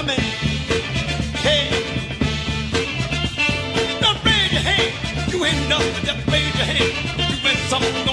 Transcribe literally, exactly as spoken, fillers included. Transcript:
coming. Hey, don't raise your hand. You ain't nothing. Just raise your hand. You been something.